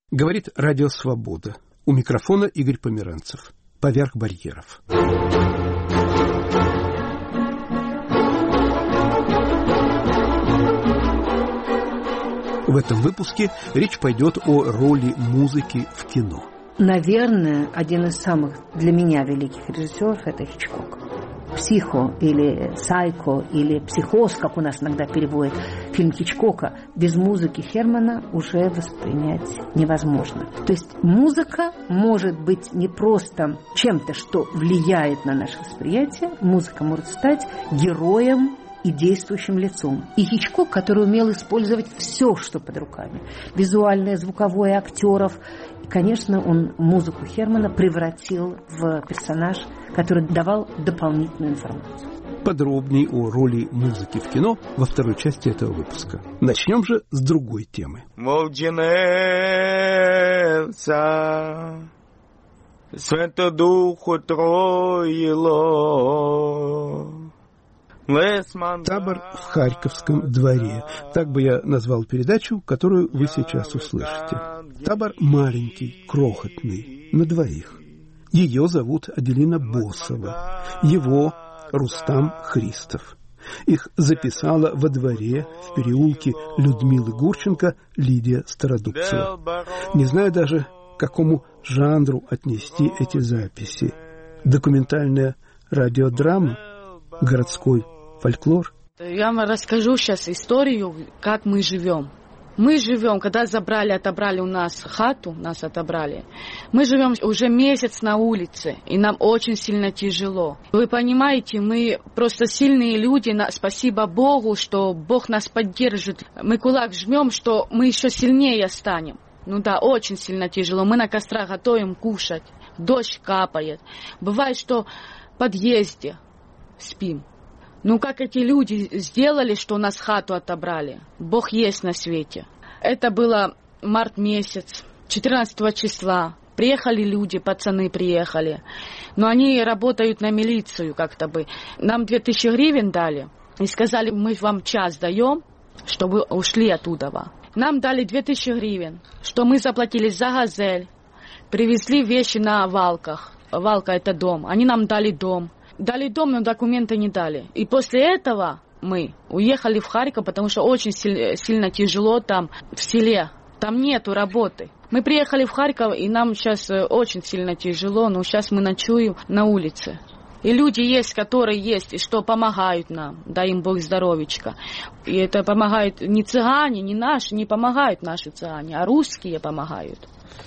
Говорит Радио Свобода. У микрофона Игорь Померанцев. Поверх барьеров. В этом выпуске речь пойдет о роли музыки в кино. Наверное, один из самых для меня великих режиссеров – это Хичкок. «Психо» или «Сайко» или «Психоз», как у нас иногда переводят фильм Хичкока, без музыки Хермана уже воспринять невозможно. То есть музыка может быть не просто чем-то, что влияет на наше восприятие, музыка может стать героем и действующим лицом. И Хичкок, который умел использовать все, что под руками. Визуальное, звуковое, актеров. И, конечно, он музыку Хермана превратил в персонаж, который давал дополнительную информацию. Подробней о роли музыки в кино во второй части этого выпуска. Начнем же с другой темы. Свято Духу Троило. Табор в Харьковском дворе. Так бы я назвал передачу, которую вы сейчас услышите. Табор маленький, крохотный, на двоих. Ее зовут Аделина Босова. Его Рустам Христов. Их записала во дворе в переулке Людмилы Гурченко Лидия Стародубцева. Не знаю даже, к какому жанру отнести эти записи. Документальная радиодрама, городской фольклор. Я вам расскажу сейчас историю, как мы живем. Мы живем, когда отобрали у нас хату, нас отобрали. Мы живем уже месяц на улице, и нам очень сильно тяжело. Вы понимаете, мы просто сильные люди, спасибо Богу, что Бог нас поддержит. Мы кулак жмем, что мы еще сильнее станем. Ну да, очень сильно тяжело. Мы на кострах готовим кушать, дождь капает. Бывает, что в подъезде спим. Ну, как эти люди сделали, что у нас хату отобрали? Бог есть на свете. Это было март месяц, 14 числа. Приехали люди, пацаны приехали. Но они работают на милицию как-то бы. Нам 2000 гривен дали. И сказали, мы вам час даем, чтобы ушли оттуда. Нам дали 2000 гривен, что мы заплатили за «Газель». Привезли вещи на валках. Валка – это дом. Они нам дали дом. Дали дом, но документы не дали. И после этого мы уехали в Харьков, потому что очень сильно тяжело там в селе. Там нету работы. Мы приехали в Харьков, и нам сейчас очень сильно тяжело, но сейчас мы ночуем на улице. И люди есть, которые есть, и что помогают нам. Дай им Бог здоровечка. И это помогают не цыгане, не наши, не помогают наши цыгане, а русские помогают.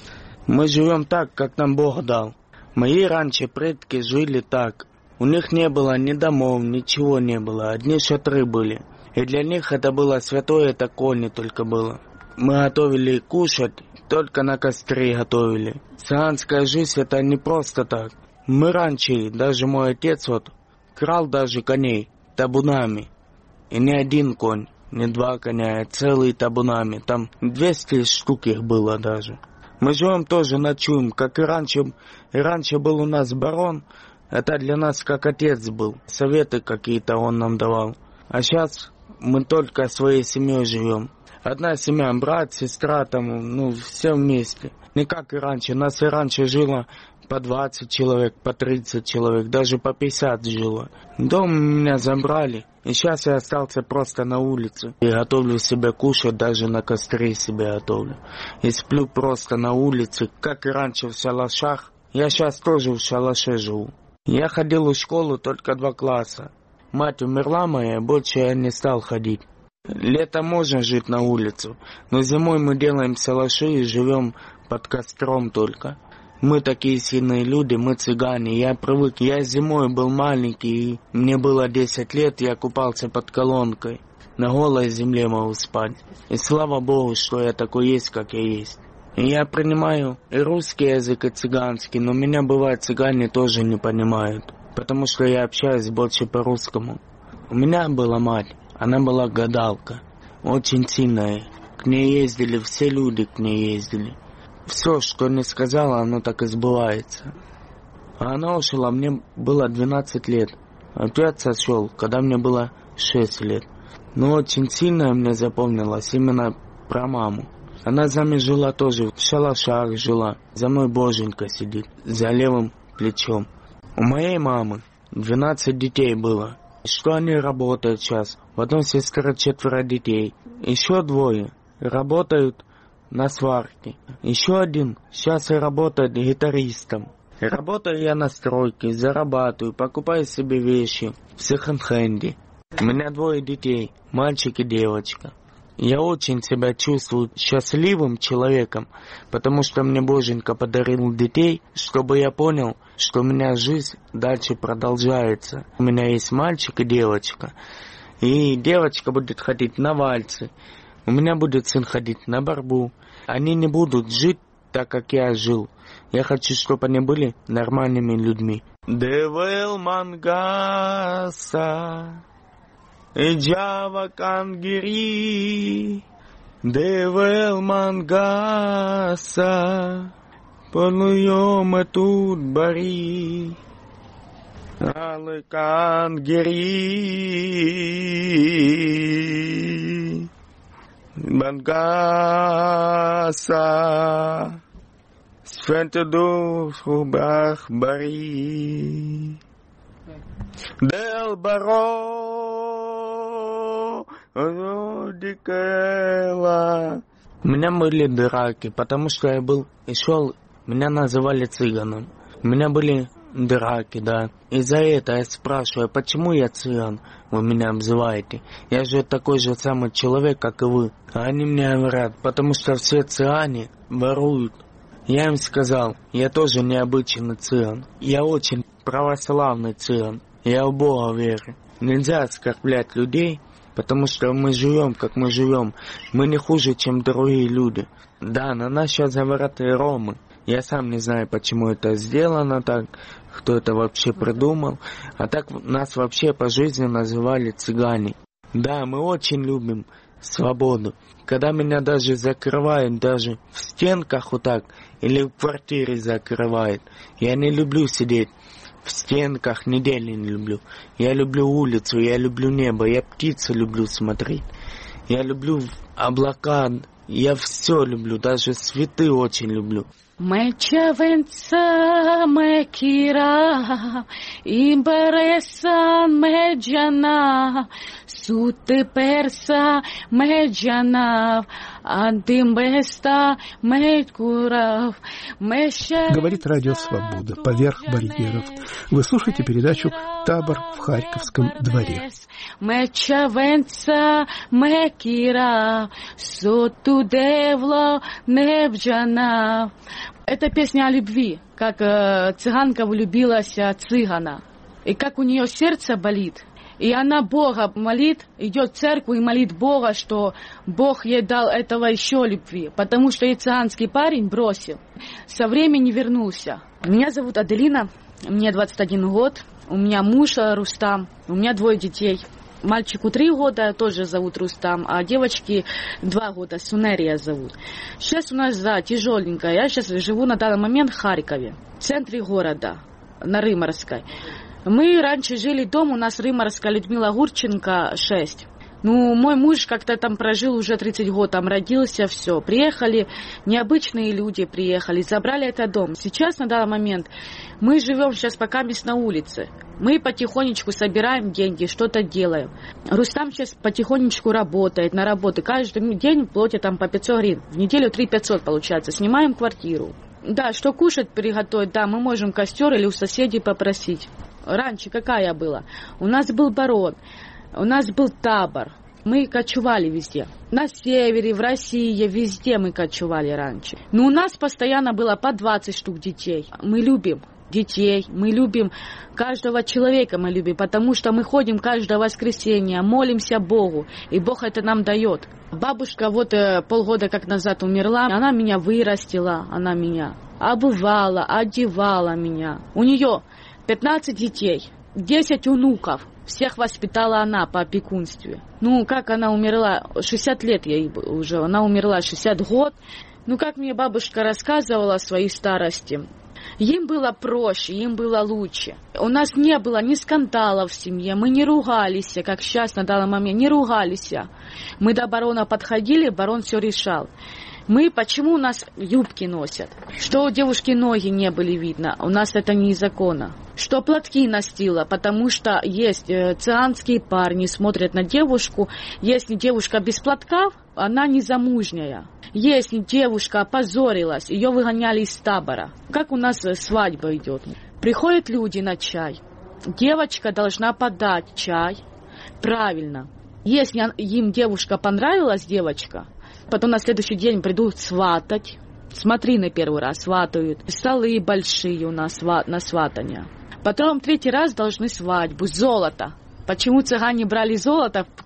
Мы живем так, как нам Бог дал. Мои раньше предки жили так. У них не было ни домов, ничего не было, одни шатры были. И для них это было святое такое не только было. Мы готовили кушать, только на костре готовили. Цыганская жизнь это не просто так. Мы раньше, даже мой отец крал даже коней табунами. И не один конь, не два коня, а целые табунами. Там 200 штук их было даже. Мы живем тоже, ночуем, как и раньше. И раньше был у нас барон. Это для нас как отец был. Советы какие-то он нам давал. А сейчас мы только своей семьей живем. Одна семья, брат, сестра, там, все вместе. Не как и раньше. Нас и раньше жило по 20 человек, по 30 человек, даже по 50 жило. Дом меня забрали. И сейчас я остался просто на улице. И готовлю себе кушать, даже на костре себе готовлю. И сплю просто на улице, как и раньше в шалашах. Я сейчас тоже в шалаше живу. Я ходил в школу только 2 класса. Мать умерла моя, больше я не стал ходить. Летом можно жить на улице, но зимой мы делаем шалаши и живем под костром только. Мы такие сильные люди, мы цыгане, я привык. Я зимой был маленький, мне было 10 лет, я купался под колонкой. На голой земле могу спать. И слава Богу, что я такой есть, как я есть. И я принимаю и русский язык, и цыганский, но меня, бывает, цыгане тоже не понимают, потому что я общаюсь больше по-русскому. У меня была мать, она была гадалка, очень сильная. К ней ездили, все люди к ней ездили. Все, что не сказала, оно так и сбывается. А она ушла, мне было 12 лет. Отец сошел, когда мне было 6 лет. Но очень сильно мне запомнилось именно про маму. Она за мной жила тоже, в шалашах жила. За мной Боженька сидит, за левым плечом. У моей мамы 12 детей было. Что они работают сейчас? В одной сестре 4 детей. Еще 2 работают на сварке. Еще 1 сейчас и работает гитаристом. Работаю я на стройке, зарабатываю, покупаю себе вещи в секонд-хенде. У меня 2 детей, мальчик и девочка. Я очень себя чувствую счастливым человеком, потому что мне Боженька подарил детей, чтобы я понял, что у меня жизнь дальше продолжается. У меня есть мальчик и девочка. И девочка будет ходить на вальсы. У меня будет сын ходить на борьбу. Они не будут жить так, как я жил. Я хочу, чтобы они были нормальными людьми. Девел мангаса, Эджава кангери, Девел мангаса, Полуйома тут бари, Але кангери, Мангаса, Свентедух бах бари, Дел баро, Дикела. У меня были драки, потому что я был и шел, меня называли цыганом. У меня были драки, да. И за это я спрашиваю, почему я цыган, вы меня обзываете? Я же такой же самый человек, как и вы. А они мне говорят, потому что все цыгане воруют. Я им сказал, я тоже необычный цыган. Я очень православный цыган. Я в Бога верю. Нельзя оскорблять людей, потому что мы живем, как мы живем. Мы не хуже, чем другие люди. Да, на нас сейчас говорят и ромы. Я сам не знаю, почему это сделано так, кто это вообще придумал. А так нас вообще по жизни называли цыгане. Да, мы очень любим свободу. Когда меня даже закрывают, даже в стенках вот так, или в квартире закрывают, я не люблю сидеть в стенках, недели не люблю. Я люблю улицу, я люблю небо, я птицы люблю смотреть. Я люблю облака, я все люблю, даже цветы очень люблю. Мечавенца мекира, имбересан меджана, суты перса меджана, антимбеста медкурав. Говорит Радио Свобода, поверх барьеров. Вы слушаете передачу «Табор в Харьковском дворе». Мечавенца мекира, суту девло небджана. Это песня о любви, как цыганка влюбилась в цыгана. И как у нее сердце болит. И она Бога молит, идет в церковь и молит Бога, что Бог ей дал этого еще любви. Потому что и цыганский парень бросил. Со временем вернулся. Меня зовут Аделина, мне 21 год. У меня муж Рустам, у меня 2 детей. Мальчику 3 года, тоже зовут Рустам, а девочки 2 года, Сунерия зовут. Сейчас у нас тяжеленько. Я сейчас живу на данный момент в Харькове, в центре города, на Рыморской. Мы раньше жили дома, у нас Рыморская, Людмила Гурченко, 6. Ну, мой муж как-то там прожил уже 30 год, там родился, все. Приехали, необычные люди приехали, забрали этот дом. Сейчас, на данный момент, мы живем сейчас пока на улице. Мы потихонечку собираем деньги, что-то делаем. Рустам сейчас потихонечку работает на работе. Каждый день платят там по 500 гривен. В неделю 3500 получается. Снимаем квартиру. Да, что кушать приготовить, да, мы можем костер или у соседей попросить. Раньше какая была? У нас был барон. У нас был табор. Мы кочевали везде. На севере, в России, везде мы кочевали раньше. Но у нас постоянно было по 20 штук детей. Мы любим детей, мы любим каждого человека, мы любим, потому что мы ходим каждое воскресенье, молимся Богу, и Бог это нам дает. Бабушка вот полгода как назад умерла, она меня вырастила, она меня обувала, одевала меня. У нее 15 детей, 10 внуков. Всех воспитала она по опекунстве. Ну, как она умерла, 60 лет ей уже, она умерла 60 год. Ну, как мне бабушка рассказывала о своей старости, им было проще, им было лучше. У нас не было ни скандалов в семье, мы не ругались, как сейчас на данный момент, не ругались. Мы до барона подходили, барон все решал. Почему у нас юбки носят? Что у девушки ноги не были видно? У нас это незаконно. Что платки носила? Потому что есть цыганские парни, смотрят на девушку. Если девушка без платков, она незамужняя. Если девушка опозорилась, ее выгоняли из табора. Как у нас свадьба идет? Приходят люди на чай. Девочка должна подать чай правильно. Если им девушка понравилась, потом на следующий день придут сватать. Смотри, на первый раз сватают. Столы большие у нас на сватание. Потом третий раз должны свадьбу. Золото. Почему цыгане брали золото? 2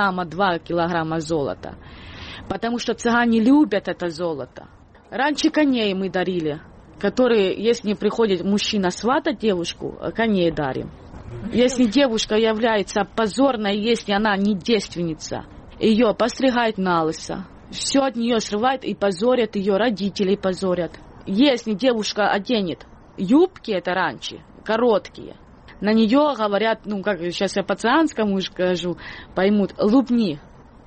килограмма золота. Потому что цыгане любят это золото. Раньше коней мы дарили, которые, если приходит мужчина сватать девушку, коней дарим. Если девушка является позорной, если она не девственница, ее постригают на лысо. Все от нее срывают и позорят ее, родителей позорят. Если девушка оденет юбки, это раньше, короткие, на нее говорят, как сейчас я по-цыганскому скажу, поймут, лупни.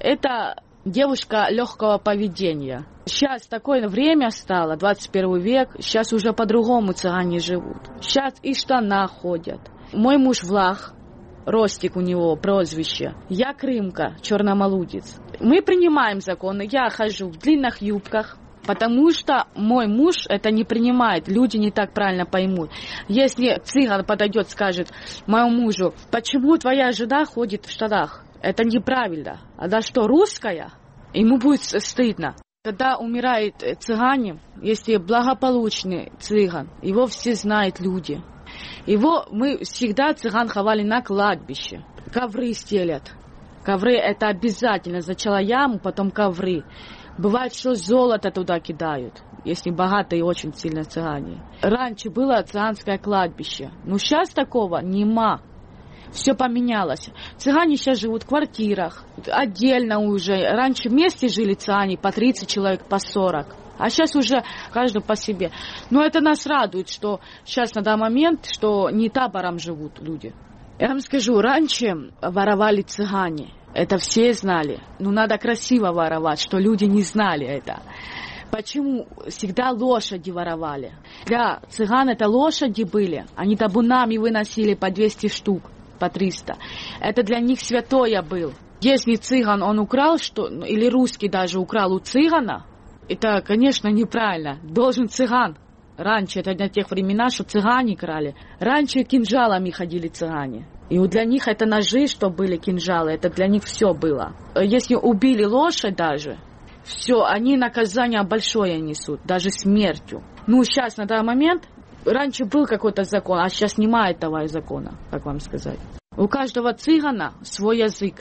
Это девушка легкого поведения. Сейчас такое время стало, 21 век, сейчас уже по-другому цыгане живут. Сейчас и штана ходят. Мой муж Влах, Ростик у него прозвище. Я крымка, черномолудец. Мы принимаем законы. Я хожу в длинных юбках, потому что мой муж это не принимает. Люди не так правильно поймут. Если цыган подойдет, скажет моему мужу, почему твоя жена ходит в штанах? Это неправильно. Она что, русская? Ему будет стыдно. Когда умирает цыгане, если благополучный цыган, его все знают люди. Его мы всегда цыган ховали на кладбище. Ковры стелят. Ковры это обязательно. Сначала яму, потом ковры. Бывает, что золото туда кидают, если богатые очень сильно цыгане. Раньше было цыганское кладбище. Но сейчас такого нема. Все поменялось. Цыгане сейчас живут в квартирах. Отдельно уже. Раньше вместе жили цыгане по 30 человек, по 40. А сейчас уже каждый по себе. Но это нас радует, что сейчас на данный момент, что не табором живут люди. Я вам скажу, раньше воровали цыгане. Это все знали. Но надо красиво воровать, что люди не знали это. Почему всегда лошади воровали? Для цыган это лошади были. Они табунами выносили по 200 штук, по 300. Это для них святое было. Если цыган он украл, или русский даже украл у цыгана, это, конечно, неправильно. Должен цыган. Раньше, это для тех времен, что цыгане крали. Раньше кинжалами ходили цыгане. И для них это ножи, что были кинжалы, это для них все было. Если убили лошадь даже, все, они наказание большое несут, даже смертью. Сейчас, на данный момент, раньше был какой-то закон, а сейчас нема этого закона, как вам сказать. У каждого цыгана свой язык.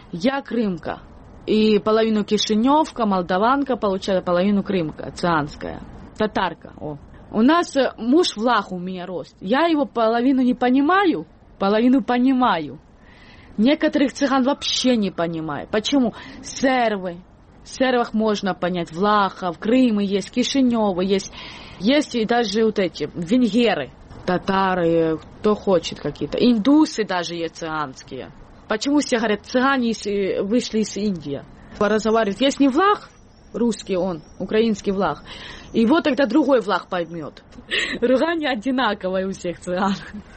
Я крымка. И половину кишиневка, молдаванка, получается половину крымка, цыганская, татарка. У нас муж Влах у меня рост. Я его половину не понимаю, половину понимаю. Некоторых цыган вообще не понимаю. Почему? Сервы. В сервах можно понять. Влахов, Крымы есть, Кишиневы есть. Есть и даже вот эти венгеры, татары, кто хочет какие-то. Индусы даже есть цыганские. Почему все говорят, цыгане вышли из Индии? Разговаривают, если не Влах, русский он, украинский Влах, его тогда другой Влах поймет. Ругание одинаковое у всех цыган.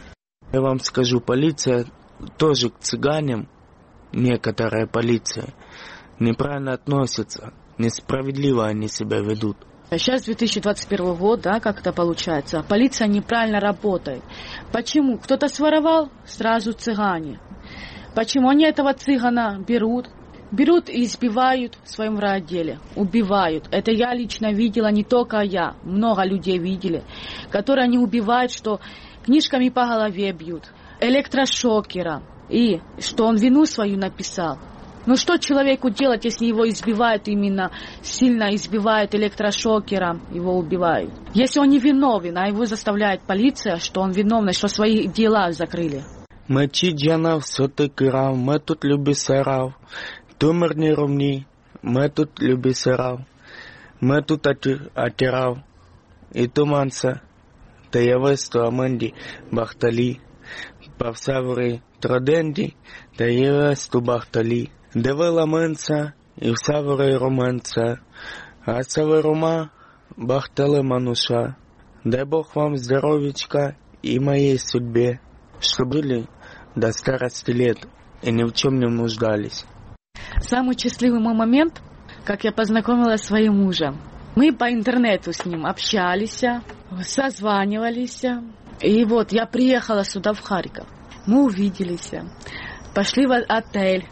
Я вам скажу, полиция тоже к цыганам, некоторая полиция, неправильно относится, несправедливо они себя ведут. Сейчас 2021 год, как это получается, полиция неправильно работает. Почему? Кто-то своровал, сразу цыгане. Почему они этого цыгана берут и избивают в своем райотделе, убивают. Это я лично видела, не только я, много людей видели, которые они убивают, что книжками по голове бьют, электрошокером, и что он вину свою написал. Но что человеку делать, если его избивают именно, сильно избивают электрошокером, его убивают? Если он не виновен, а его заставляет полиция, что он виновный, что свои дела закрыли. Ми чіджана все-ти крав, ми тут любі сарав. Тумерні ровні, ми тут любі сарав. Ми тут атирав. І туманса, та явесту аменді бахталі. Павсаври троденді, та явесту бахталі. Девила менца, і всаври роменца. Асаварума, Бахталы Мануша, дай Бог вам здоровечка и моей судьбе, чтобы были до старости лет и ни в чем не нуждались. Самый счастливый мой момент, как я познакомилась со своим мужем. Мы по интернету с ним общались, созванивались. И вот я приехала сюда, в Харьков. Мы увиделись, пошли в отель,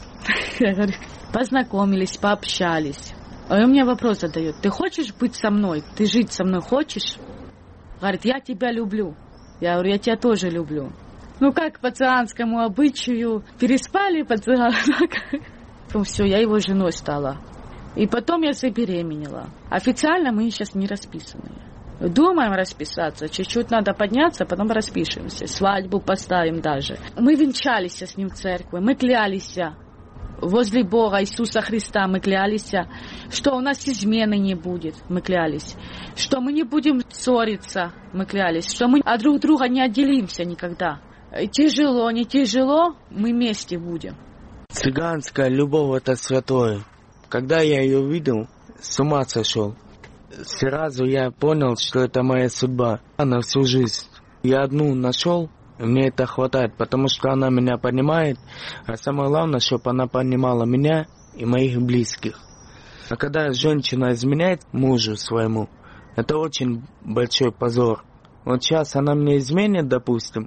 познакомились, пообщались. А он мне вопрос задает: ты хочешь быть со мной? Ты жить со мной хочешь? Говорит, я тебя люблю. Я говорю, я тебя тоже люблю. Ну как по цыганскому обычаю, переспали по цыганскому. Потом все, я его женой стала. И потом я забеременела. Официально мы сейчас не расписаны. Думаем расписаться, чуть-чуть надо подняться, потом распишемся. Свадьбу поставим даже. Мы венчались с ним в церкви, мы клялись возле Бога Иисуса Христа, мы клялись, что у нас измены не будет, мы клялись, что мы не будем ссориться, мы клялись, что мы от друг друга не отделимся никогда. Тяжело, не тяжело, мы вместе будем. Цыганская любовь — это святое. Когда я ее увидел, с ума сошел. Сразу я понял, что это моя судьба на всю жизнь. Я одну нашел, и мне это хватает, потому что она меня понимает, а самое главное, чтобы она понимала меня и моих близких. А когда женщина изменяет мужу своему, это очень большой позор. Вот сейчас она мне изменит, допустим,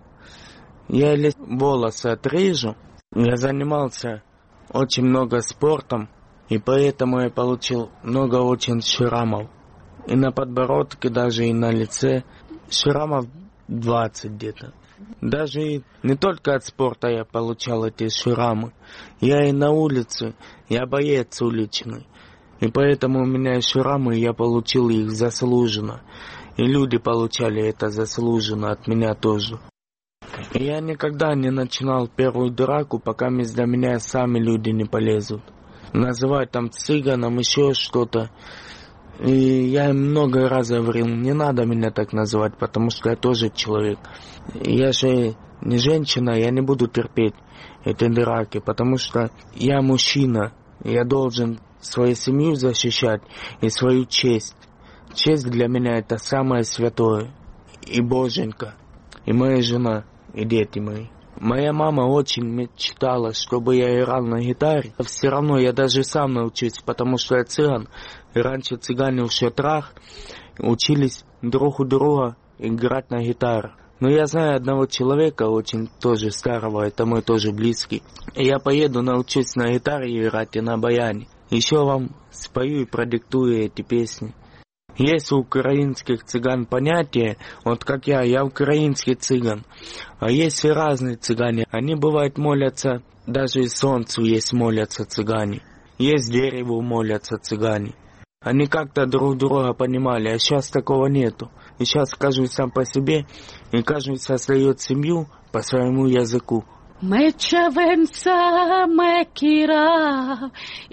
я или волосы отрежу. Я занимался очень много спортом, и поэтому я получил много очень шрамов. И на подбородке, даже и на лице. Шрамов 20 где-то. Даже не только от спорта я получал эти шрамы. Я и на улице, я боец уличный. И поэтому у меня шрамы, я получил их заслуженно. И люди получали это заслуженно от меня тоже. И я никогда не начинал первую драку, пока до меня сами люди не полезут. Называть там цыганом, еще что-то. И я им много раз говорил, не надо меня так называть, потому что я тоже человек. Я же не женщина, я не буду терпеть этой драки, потому что я мужчина. Я должен свою семью защищать и свою честь. Честь для меня — это самое святое. И Боженька, и моя жена, и дети мои. Моя мама очень мечтала, чтобы я играл на гитаре. Все равно я даже сам научусь, потому что я цыган. И раньше цыгане в шатрах учились друг у друга играть на гитаре. Но я знаю одного человека, очень тоже старого, это мой тоже близкий. И я поеду, научусь на гитаре играть и на баяне. Еще вам спою и продиктую эти песни. Есть у украинских цыган понятие, вот как я украинский цыган. А есть и разные цыгане, они бывают молятся, даже и солнцу есть молятся цыгане. Есть дереву молятся цыгане. Они как-то друг друга понимали, а сейчас такого нету. И сейчас каждый сам по себе, и каждый создает семью по своему языку. Мечавенца мекира,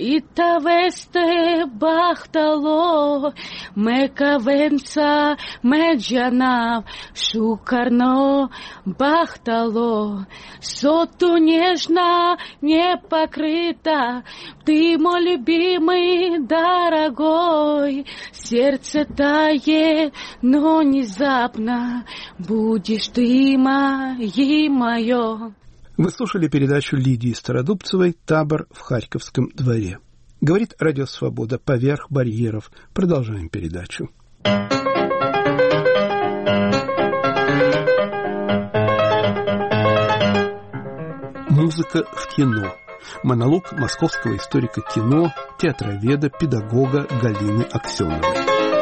итавесте бахтало, мекавенца меджанав, шукарно бахтало, соту нежно не покрыта, ты мой любимый, дорогой, сердце тает, но внезапно будешь ты моим мое. Вы слушали передачу Лидии Стародубцевой «Табор в Харьковском дворе». Говорит Радио Свобода «Поверх барьеров». Продолжаем передачу. Музыка в кино. Монолог московского историка кино, театроведа, педагога Галины Аксеновой.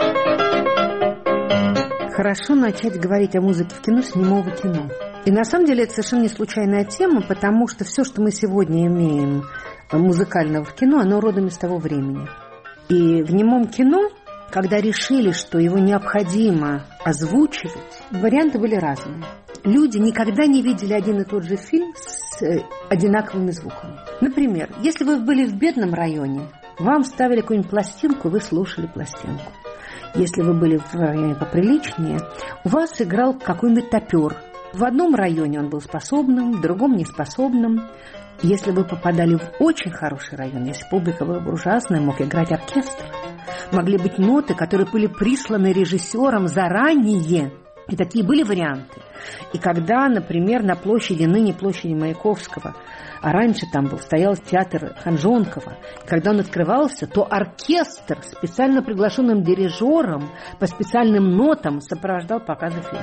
Хорошо начать говорить о музыке в кино с немого кино. И на самом деле это совершенно не случайная тема, потому что все, что мы сегодня имеем музыкального в кино, оно родом из того времени. И в немом кино, когда решили, что его необходимо озвучивать, варианты были разные. Люди никогда не видели один и тот же фильм с одинаковыми звуками. Например, если вы были в бедном районе, вам ставили какую-нибудь пластинку, вы слушали пластинку. Если вы были в районе поприличнее, у вас играл какой-нибудь топер. В одном районе он был способным, в другом неспособным. Если вы попадали в очень хороший район, если публика была буржуазная, мог играть оркестр. могли быть ноты, которые были присланы режиссером заранее. И такие были варианты. И когда, например, на площади, ныне площади Маяковского, а раньше там стоял театр Ханжонкова, когда он открывался, то оркестр специально приглашенным дирижером по специальным нотам сопровождал показы фильма.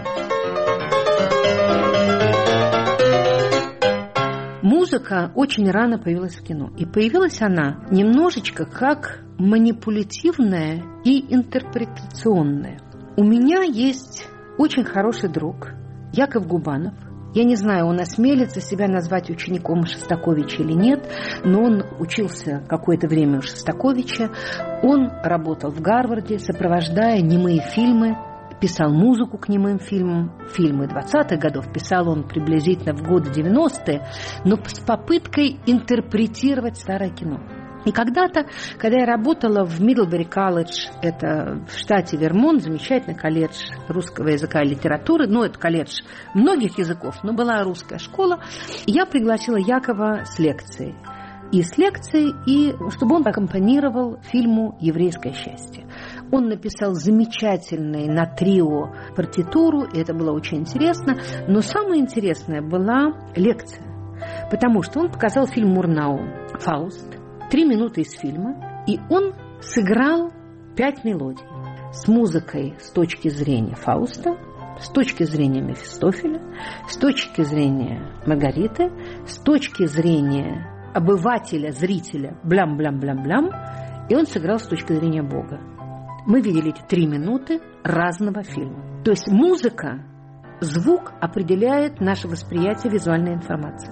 Музыка очень рано появилась в кино. И появилась она немножечко как манипулятивная и интерпретационная. У меня есть очень хороший друг Яков Губанов. Я не знаю, он осмелится себя назвать учеником Шостаковича или нет, но он учился какое-то время у Шостаковича. Он работал в Гарварде, сопровождая немые фильмы, писал музыку к немым фильмам. Фильмы 20-х годов писал он приблизительно в годы 90-е, но с попыткой интерпретировать старое кино. И когда-то, когда я работала в Мидлбери колледж, это в штате Вермонт, замечательный колледж русского языка и литературы, это колледж многих языков, но была русская школа, я пригласила Якова с лекцией. И чтобы он аккомпанировал фильму «Еврейское счастье». Он написал замечательную на трио партитуру, и это было очень интересно, но самое интересное была лекция, потому что он показал фильм Мурнау «Фауст», 3 минуты из фильма, и он сыграл 5 мелодий с музыкой с точки зрения Фауста, с точки зрения Мефистофеля, с точки зрения Маргариты, с точки зрения обывателя, зрителя, блям-блям-блям-блям, и он сыграл с точки зрения Бога. Мы видели эти 3 минуты разного фильма. То есть музыка, звук определяет наше восприятие визуальной информации.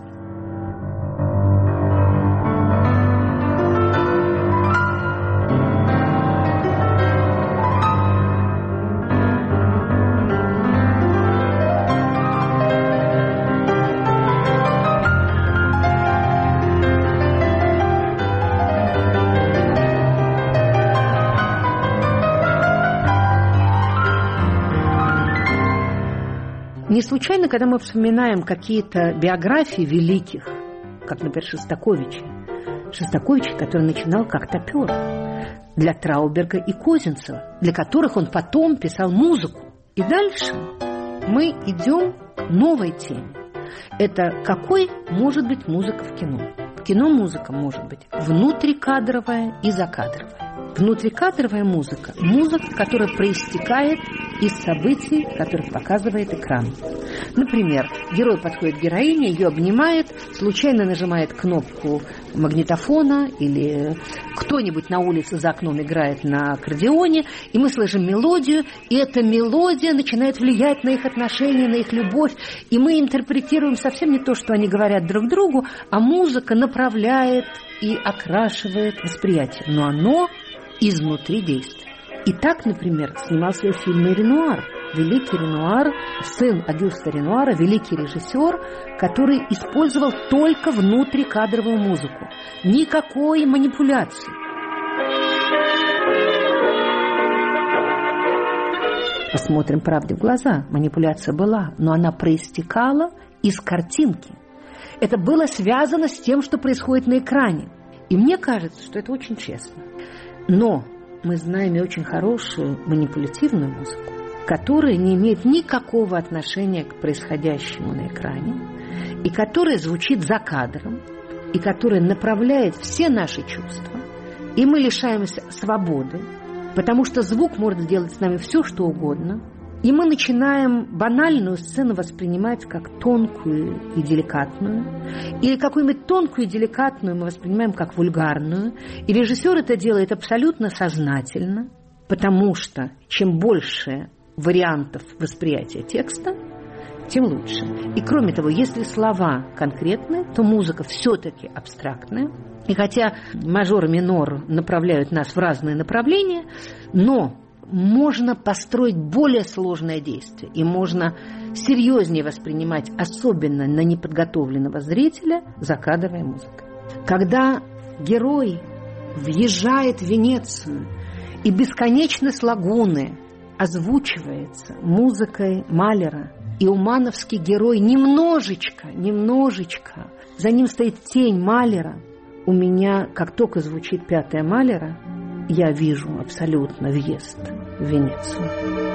Не случайно, когда мы вспоминаем какие-то биографии великих, как, например, Шостакович, который начинал как топер для Трауберга и Козинцева, для которых он потом писал музыку. И дальше мы идем к новой теме. Это какой может быть музыка в кино? В кино музыка может быть внутрикадровая и закадровая. Внутрикадровая музыка – музыка, которая проистекает из событий, которых показывает экран. Например, герой подходит к героине, ее обнимает, случайно нажимает кнопку магнитофона, или кто-нибудь на улице за окном играет на аккордеоне, и мы слышим мелодию, и эта мелодия начинает влиять на их отношения, на их любовь, и мы интерпретируем совсем не то, что они говорят друг другу, а музыка направляет и окрашивает восприятие, но оно изнутри действует. И так, например, снимался в фильме «Ренуар». Великий Ренуар, сын Агюста Ренуара, великий режиссер, который использовал только внутрикадровую музыку. Никакой манипуляции. Посмотрим правде в глаза. Манипуляция была, но она проистекала из картинки. Это было связано с тем, что происходит на экране. И мне кажется, что это очень честно. Но мы знаем и очень хорошую манипулятивную музыку, которая не имеет никакого отношения к происходящему на экране, и которая звучит за кадром, и которая направляет все наши чувства, и мы лишаемся свободы, потому что звук может сделать с нами все, что угодно, и мы начинаем банальную сцену воспринимать как тонкую и деликатную, или какую-нибудь тонкую и деликатную мы воспринимаем как вульгарную, и режиссер это делает абсолютно сознательно, потому что чем больше вариантов восприятия текста, тем лучше. И кроме того, если слова конкретные, то музыка все-таки абстрактная. И хотя мажор и минор направляют нас в разные направления, но можно построить более сложное действие, и можно серьезнее воспринимать, особенно на неподготовленного зрителя, закадровая музыка. Когда герой въезжает в Венецию, и бесконечность лагуны озвучивается музыкой Малера, и умановский герой немножечко, за ним стоит тень Малера, у меня, как только звучит 5-я Малера, я вижу абсолютно въезд в Венецию.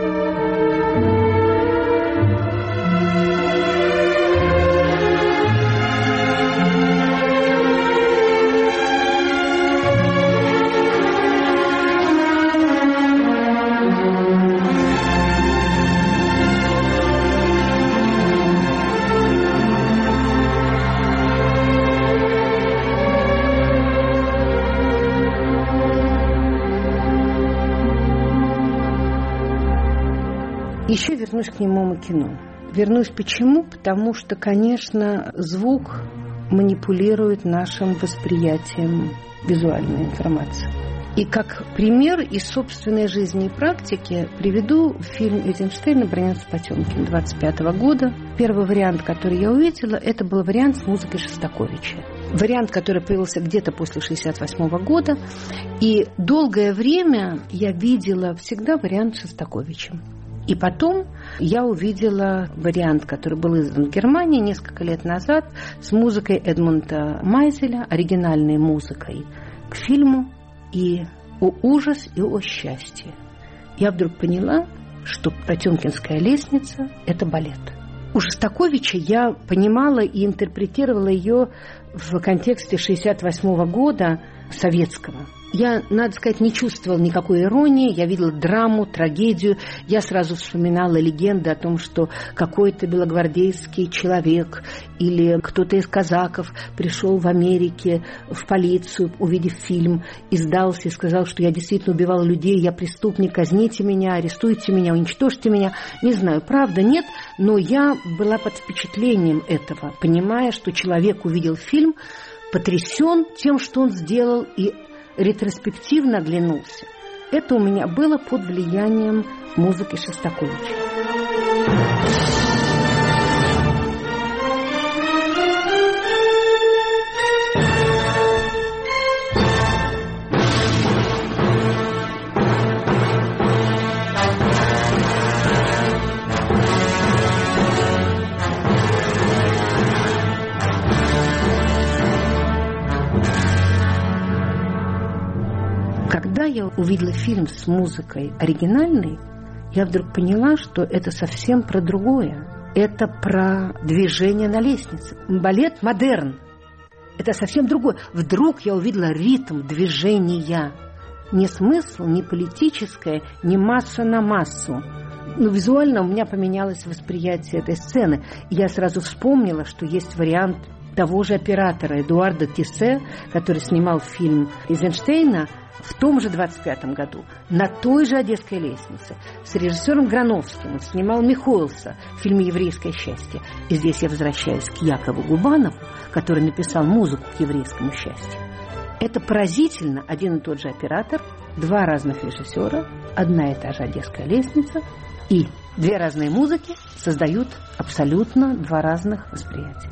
Еще вернусь к немому кино. Вернусь почему? Потому что, конечно, звук манипулирует нашим восприятием визуальной информации. И как пример из собственной жизни и практики приведу фильм Эйзенштейна «Броненосец Потемкин» 1925 года. Первый вариант, который я увидела, это был вариант с музыкой Шостаковича. Вариант, который появился где-то после 1968 года. И долгое время я видела всегда вариант с Шостаковичем. И потом я увидела вариант, который был издан в Германии несколько лет назад, с музыкой Эдмунда Майзеля, оригинальной музыкой к фильму. И о ужас, и о счастье. Я вдруг поняла, что «Потемкинская лестница» – это балет. У Шостаковича я понимала и интерпретировала ее в контексте 1968 года советского. Я, надо сказать, не чувствовала никакой иронии, я видела драму, трагедию. Я сразу вспоминала легенды о том, что какой-то белогвардейский человек или кто-то из казаков пришел в Америке в полицию, увидев фильм, и сдался и сказал, что я действительно убивал людей, я преступник, казните меня, арестуйте меня, уничтожьте меня. Не знаю, правда, нет, но я была под впечатлением этого, понимая, что человек увидел фильм, потрясен тем, что он сделал, и ретроспективно оглянулся. Это у меня было под влиянием музыки Шостаковича. Когда я увидела фильм с музыкой оригинальной, я вдруг поняла, что это совсем про другое. Это про движение на лестнице. Балет модерн. Это совсем другое. Вдруг я увидела ритм движения. Не смысл, не политическое, не масса на массу. Но визуально у меня поменялось восприятие этой сцены. Я сразу вспомнила, что есть вариант того же оператора Эдуарда Тиссе, который снимал фильм Эйзенштейна в том же 25-м году, на той же Одесской лестнице, с режиссером Грановским. Он снимал Михоэлса в фильме «Еврейское счастье». И здесь я возвращаюсь к Якову Губанову, который написал музыку к «Еврейскому счастью». Это поразительно. Один и тот же оператор, два разных режиссера, одна и та же Одесская лестница, и две разные музыки создают абсолютно два разных восприятия.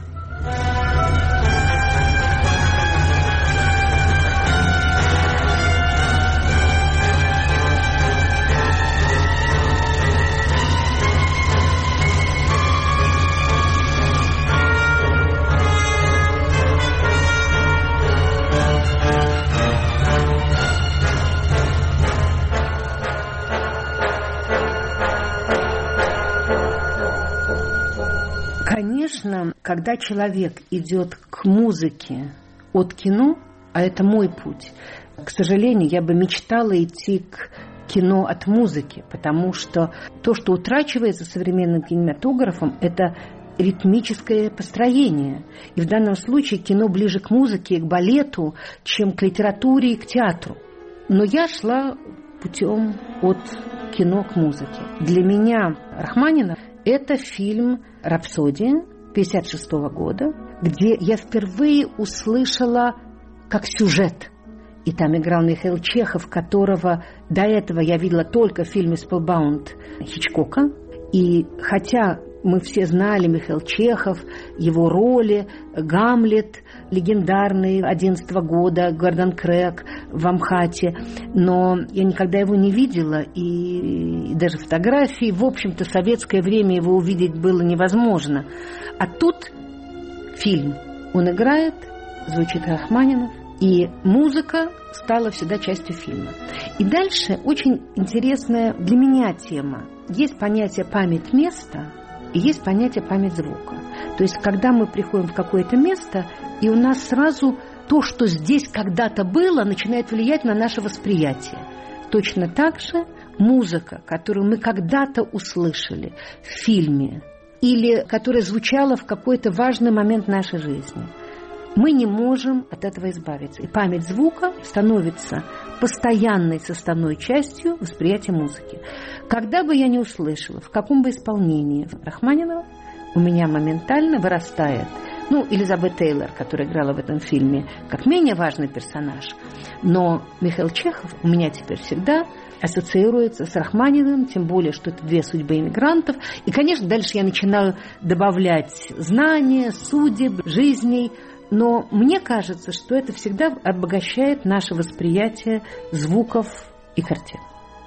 Конечно, когда человек идет к музыке от кино, а это мой путь, к сожалению, я бы мечтала идти к кино от музыки, потому что то, что утрачивается современным кинематографом, это ритмическое построение. И в данном случае кино ближе к музыке, к балету, чем к литературе и к театру. Но я шла путем от кино к музыке. Для меня Рахманинов – это фильм «Рапсодия» 1956 года, где я впервые услышала как сюжет. И там играл Михаил Чехов, которого до этого я видела только в фильме «Спелбаунд» Хичкока. И хотя мы все знали Михаил Чехов, его роли, Гамлет, легендарный 11 года, Гордон Крэг в Амхате, но я никогда его не видела, и даже фотографии, в общем-то, в советское время его увидеть было невозможно. А тут фильм, он играет, звучит Рахманинов, И музыка стала всегда частью фильма. И дальше очень интересная для меня тема. Есть понятие «память места» и есть понятие «память звука». То есть, когда мы приходим в какое-то место, и у нас сразу то, что здесь когда-то было, начинает влиять на наше восприятие. Точно так же музыка, которую мы когда-то услышали в фильме, или которая звучала в какой-то важный момент нашей жизни, мы не можем от этого избавиться. И память звука становится постоянной составной частью восприятия музыки. Когда бы я не услышала, в каком бы исполнении Рахманинова, у меня моментально вырастает, Элизабет Тейлор, которая играла в этом фильме, как менее важный персонаж, но Михаил Чехов у меня теперь всегда ассоциируется с Рахманиновым, тем более, что это две судьбы иммигрантов. И, конечно, дальше я начинаю добавлять знания, судеб, жизней. Но мне кажется, что это всегда обогащает наше восприятие звуков и картин.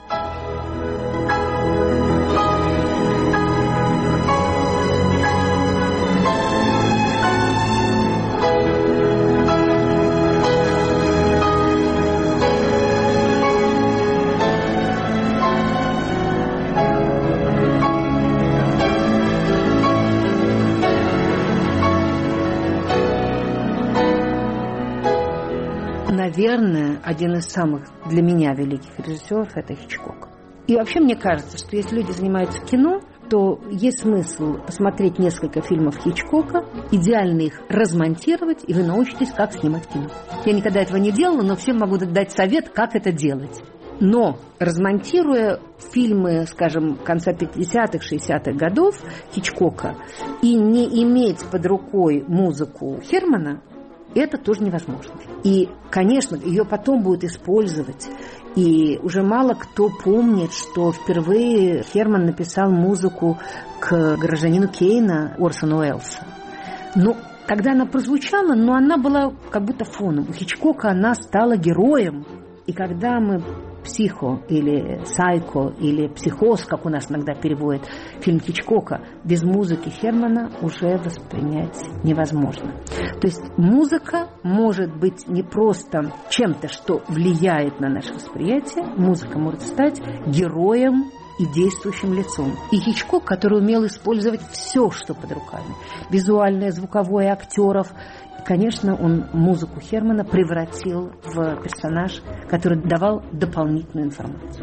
Наверное, один из самых для меня великих режиссеров – это Хичкок. И вообще мне кажется, что если люди занимаются кино, то есть смысл посмотреть несколько фильмов Хичкока, идеально их размонтировать, и вы научитесь, как снимать кино. Я никогда этого не делала, но всем могу дать совет, как это делать. Но размонтируя фильмы, скажем, конца 50-х, 60-х годов Хичкока и не иметь под рукой музыку Хермана, это тоже невозможно. И, конечно, ее потом будут использовать. И уже мало кто помнит, что впервые Херман написал музыку к «Гражданину Кейна» Орсона Уэллса. Но когда она прозвучала, она была как будто фоном. У Хичкока она стала героем. И когда мы «Психо» или «Сайко» или «Психоз», как у нас иногда переводят фильм Хичкока, без музыки Хермана уже воспринять невозможно. То есть музыка может быть не просто чем-то, что влияет на наше восприятие, музыка может стать героем и действующим лицом. И Хичкок, который умел использовать все, что под руками, визуальное, звуковое, актеров, и, конечно, он музыку Хермана превратил в персонаж, который давал дополнительную информацию.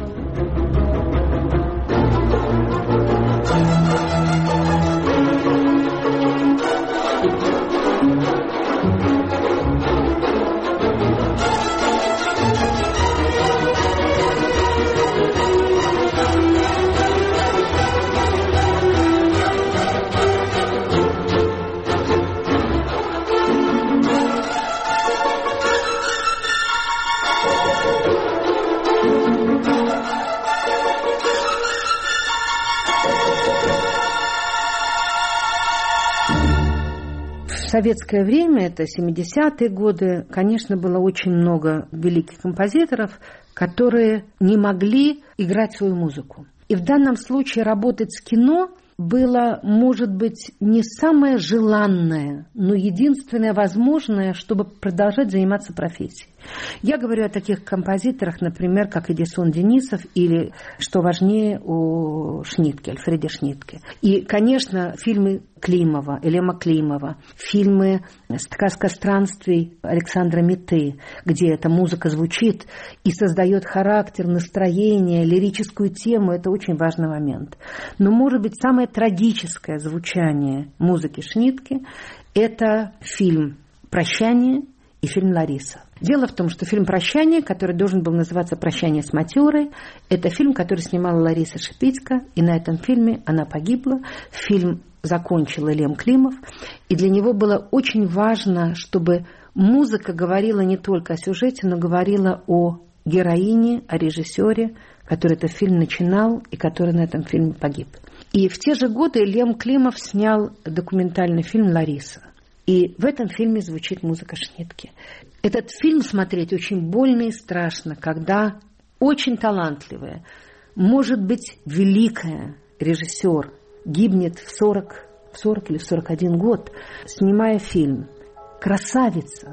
В советское время, это 70-е годы, конечно, было очень много великих композиторов, которые не могли играть свою музыку. И в данном случае работать с кино было, может быть, не самое желанное, но единственное возможное, чтобы продолжать заниматься профессией. Я говорю о таких композиторах, например, как Эдисон Денисов или, что важнее, о Шнитке, Альфреде Шнитке. И, конечно, фильмы Климова, Элема Климова, фильмы «Сказка странствий» Александра Митты, где эта музыка звучит и создает характер, настроение, лирическую тему, это очень важный момент. Но, может быть, самое трагическое звучание музыки Шнитке – это фильм «Прощание» и фильм «Лариса». Дело в том, что фильм «Прощание», который должен был называться «Прощание с Матюрой», это фильм, который снимала Лариса Шипицка, и на этом фильме она погибла. Фильм закончил Элем Климов, и для него было очень важно, чтобы музыка говорила не только о сюжете, но говорила о героине, о режиссере, который этот фильм начинал и который на этом фильме погиб. И в те же годы Элем Климов снял документальный фильм «Лариса». И в этом фильме звучит музыка Шнитке. Этот фильм смотреть очень больно и страшно, когда очень талантливая, может быть, великая режиссер гибнет в 40 или в 41 год, снимая фильм. Красавица,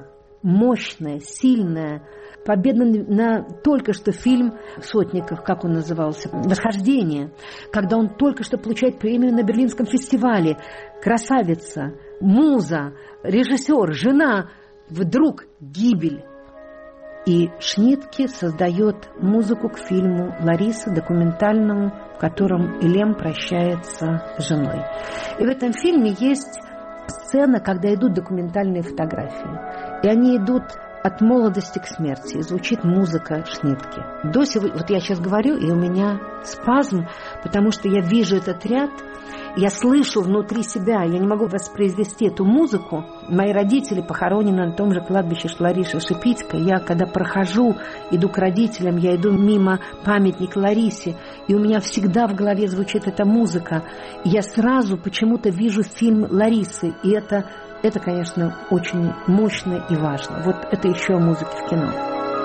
мощная, сильная, победа на только что фильм Сотников, как он назывался, «Восхождение», когда он только что получает премию на Берлинском фестивале. Красавица, муза, режиссер, жена, вдруг гибель. И Шнитке создает музыку к фильму «Лариса», документальному, в котором Элем прощается с женой. И в этом фильме есть сцена, когда идут документальные фотографии. И они идут от молодости к смерти. И звучит музыка Шнитке. До сего, вот я сейчас говорю, и у меня спазм, потому что я вижу этот ряд, я слышу внутри себя, я не могу воспроизвести эту музыку. Мои родители похоронены на том же кладбище Ларисы Шипицкой. Я, когда прохожу, иду к родителям, я иду мимо памятника Ларисе, и у меня всегда в голове звучит эта музыка. И я сразу почему-то вижу фильм Ларисы, и это, конечно, очень мощно и важно. Вот это еще о музыке в кино.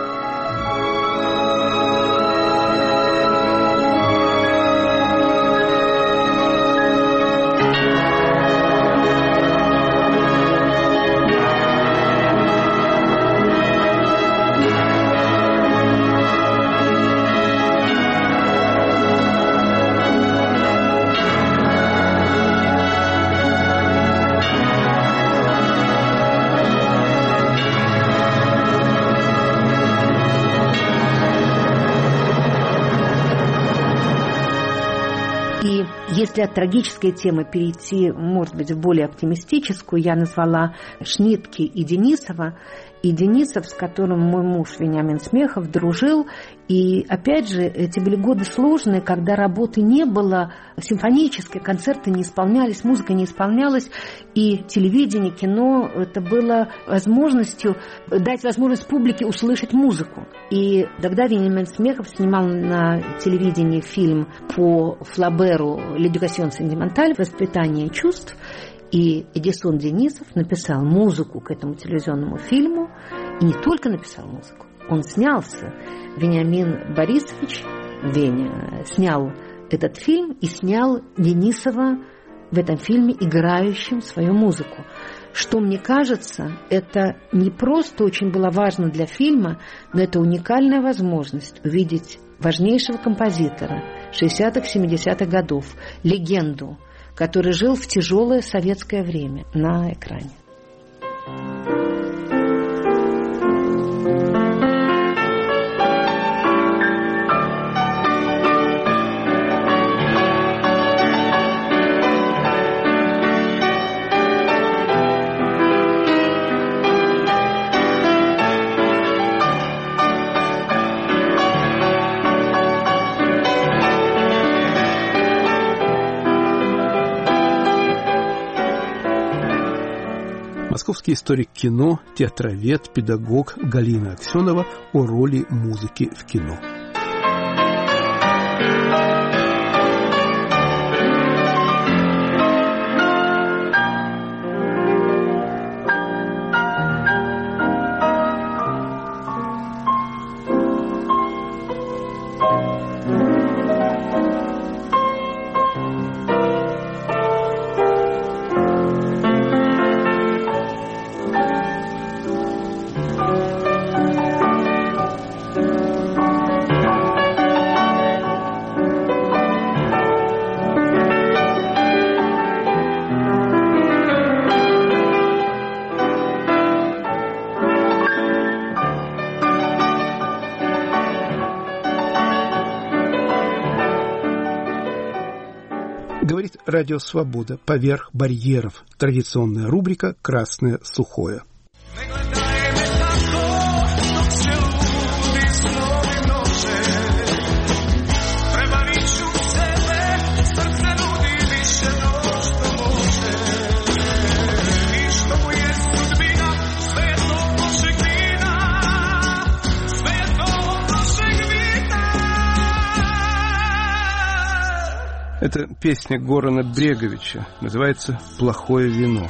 Если от трагической темы перейти, может быть, в более оптимистическую, я назвала Шнитке и Денисова. И Денисов, с которым мой муж Вениамин Смехов дружил. И, опять же, эти были годы сложные, когда работы не было, симфонические концерты не исполнялись, музыка не исполнялась. И телевидение, кино – это было возможностью дать возможность публике услышать музыку. И тогда Вениамин Смехов снимал на телевидении фильм по Флаберу «L'éducation sentimentale» «Воспитание чувств». И Эдисон Денисов написал музыку к этому телевизионному фильму. И не только написал музыку, он снялся. Вениамин Борисович, Веня, снял этот фильм и снял Денисова в этом фильме, играющим свою музыку. Что, мне кажется, это не просто очень было важно для фильма, но это уникальная возможность увидеть важнейшего композитора 60-х, 70-х годов, легенду, который жил в тяжелое советское время на экране. Московский историк кино, театровед, педагог Галина Аксенова о роли музыки в кино. Говорит Радио Свобода. Поверх барьеров. Традиционная рубрика «Красное сухое». Это песня Горана Бреговича, называется «Плохое вино».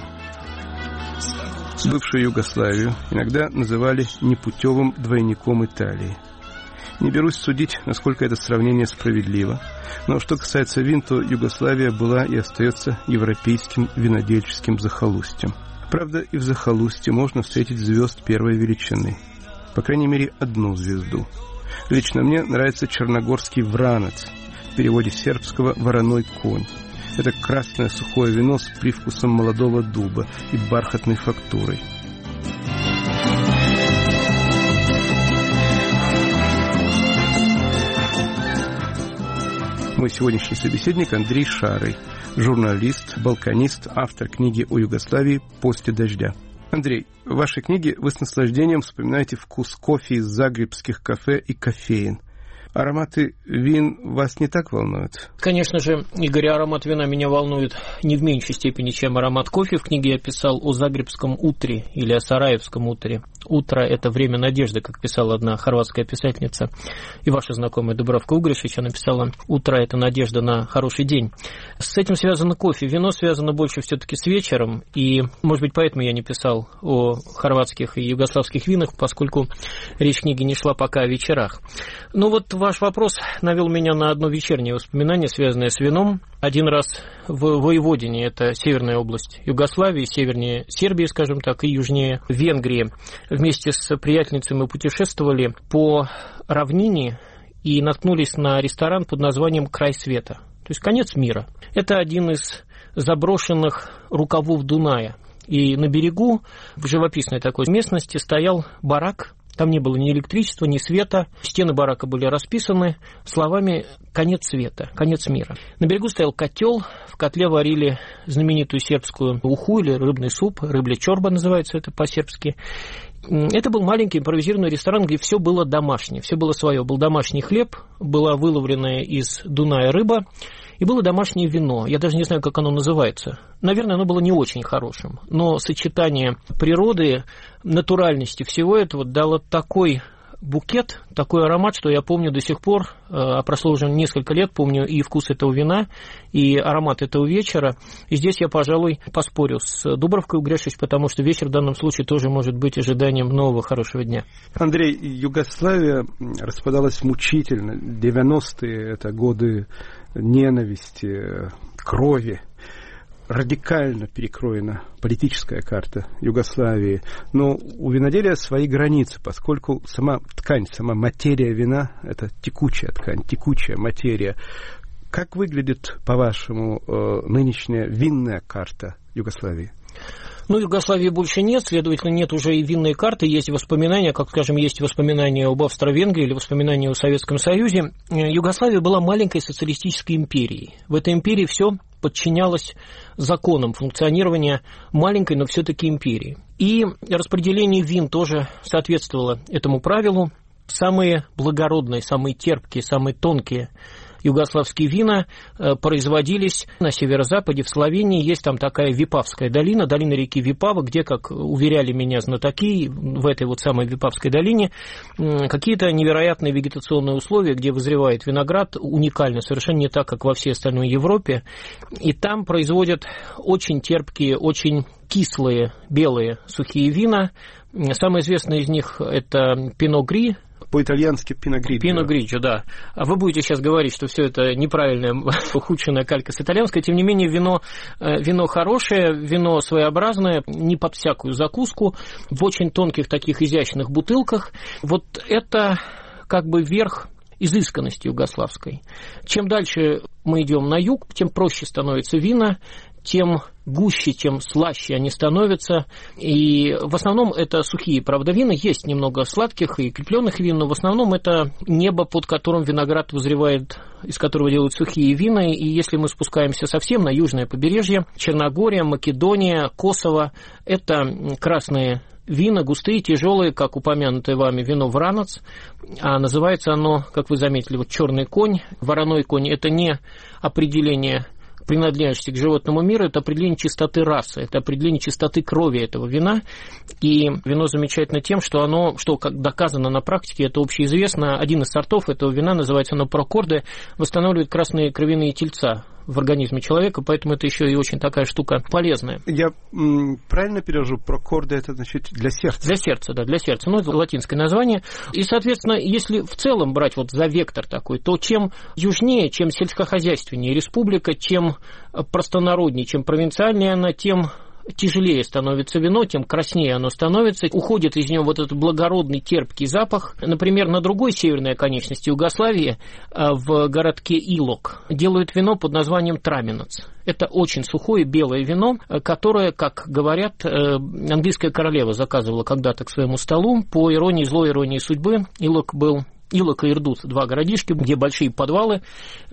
Бывшую Югославию иногда называли непутевым двойником Италии. Не берусь судить, насколько это сравнение справедливо, но что касается вин, то Югославия была и остается европейским винодельческим захолустьем. Правда, и в захолустье можно встретить звезд первой величины. По крайней мере, одну звезду. Лично мне нравится черногорский вранец, в переводе сербского «вороной конь». Это красное сухое вино с привкусом молодого дуба и бархатной фактурой. Мой сегодняшний собеседник Андрей Шарый, журналист, балканист, автор книги о Югославии «После дождя». Андрей, в вашей книге вы с наслаждением вспоминаете вкус кофе из загребских кафе и кофеин. Ароматы вин вас не так волнуют? Конечно же, Игорь, аромат вина меня волнует не в меньшей степени, чем аромат кофе. В книге я писал о загребском утре или о сараевском утре. Утро – это время надежды, как писала одна хорватская писательница. И ваша знакомая Дубравка Угришич, она писала: «Утро – это надежда на хороший день». С этим связано кофе. Вино связано больше все-таки с вечером. И, может быть, поэтому я не писал о хорватских и югославских винах, поскольку речь книги не шла пока о вечерах. Ну вот ваш вопрос навел меня на одно вечернее воспоминание, связанное с вином. Один раз в Воеводине, это северная область Югославии, севернее Сербии, скажем так, и южнее Венгрии, вместе с приятельницей мы путешествовали по равнине и наткнулись на ресторан под названием «Край света», то есть конец мира. Это один из заброшенных рукавов Дуная. И на берегу, в живописной такой местности, стоял барак. Там не было ни электричества, ни света. Стены барака были расписаны словами «конец света», «конец мира». На берегу стоял котел. В котле варили знаменитую сербскую уху или рыбный суп. Рыбля чорба называется это по-сербски. Это был маленький импровизированный ресторан, где все было домашнее, все было свое. Был домашний хлеб, была выловленная из Дуная рыба, и было домашнее вино. Я даже не знаю, как оно называется. Наверное, оно было не очень хорошим. Но сочетание природы, натуральности всего этого дало такой букет, такой аромат, что я помню до сих пор, прошло уже несколько лет, помню и вкус этого вина, и аромат этого вечера. И здесь я, пожалуй, поспорю с Дубравкой Угришич, потому что вечер в данном случае тоже может быть ожиданием нового хорошего дня. Андрей, Югославия распадалась мучительно. 90-е – это годы ненависти, крови. Радикально перекроена политическая карта Югославии. Но у виноделия свои границы, поскольку сама ткань, сама материя вина – это текучая ткань, текучая материя. Как выглядит, по-вашему, нынешняя винная карта Югославии? Ну, Югославии больше нет, следовательно, нет уже и винной карты, есть воспоминания, как, скажем, есть воспоминания об Австро-Венгрии или воспоминания о Советском Союзе. Югославия была маленькой социалистической империей. В этой империи все подчинялось законам функционирования маленькой, но все-таки империи. И распределение вин тоже соответствовало этому правилу. Самые благородные, самые терпкие, самые тонкие югославские вина производились на северо-западе, в Словении. Есть там такая Випавская долина, долина реки Випава, где, как уверяли меня знатоки, в этой вот самой Випавской долине какие-то невероятные вегетационные условия, где вызревает виноград, уникально, совершенно не так, как во всей остальной Европе. И там производят очень терпкие, очень кислые, белые сухие вина. Самое известное из них – это Пино Гри. По-итальянски Пино Гриджо. Пино Гриджо, да. А вы будете сейчас говорить, что все это неправильная, ухудшенная калька с итальянской. Тем не менее, вино хорошее, вино своеобразное, не под всякую закуску, в очень тонких таких изящных бутылках. Вот это как бы верх изысканности югославской. Чем дальше мы идем на юг, тем проще становятся вина, тем гуще, тем слаще они становятся. И в основном это сухие, правда, вина. Есть немного сладких и крепленных вин, но в основном это небо, под которым виноград вызревает, из которого делают сухие вина. И если мы спускаемся совсем на южное побережье, Черногория, Македония, Косово, это красные вина, густые, тяжелые, как упомянутое вами вино вранец, а называется оно, как вы заметили, вот черный конь, вороной конь. Это не определение принадлежности к животному миру, это определение чистоты расы, это определение чистоты крови этого вина. И вино замечательно тем, что оно, что как доказано на практике, это общеизвестно, один из сортов этого вина, называется оно Прокорде, восстанавливает красные кровяные тельца в организме человека, поэтому это еще и очень такая штука полезная. Я правильно перевожу? Прокорде — это значит для сердца? Для сердца, да, для сердца. Ну, это латинское название. И, соответственно, если в целом брать вот за вектор такой, то чем южнее, чем сельскохозяйственнее республика, чем простонароднее, чем провинциальнее она, тем тяжелее становится вино, тем краснее оно становится, уходит из него вот этот благородный терпкий запах. Например, на другой северной оконечности Югославии, в городке Илок, делают вино под названием Траminac. Это очень сухое белое вино, которое, как говорят, английская королева заказывала когда-то к своему столу. По иронии, злой иронии судьбы, Илок и Ирдут, два городишки, где большие подвалы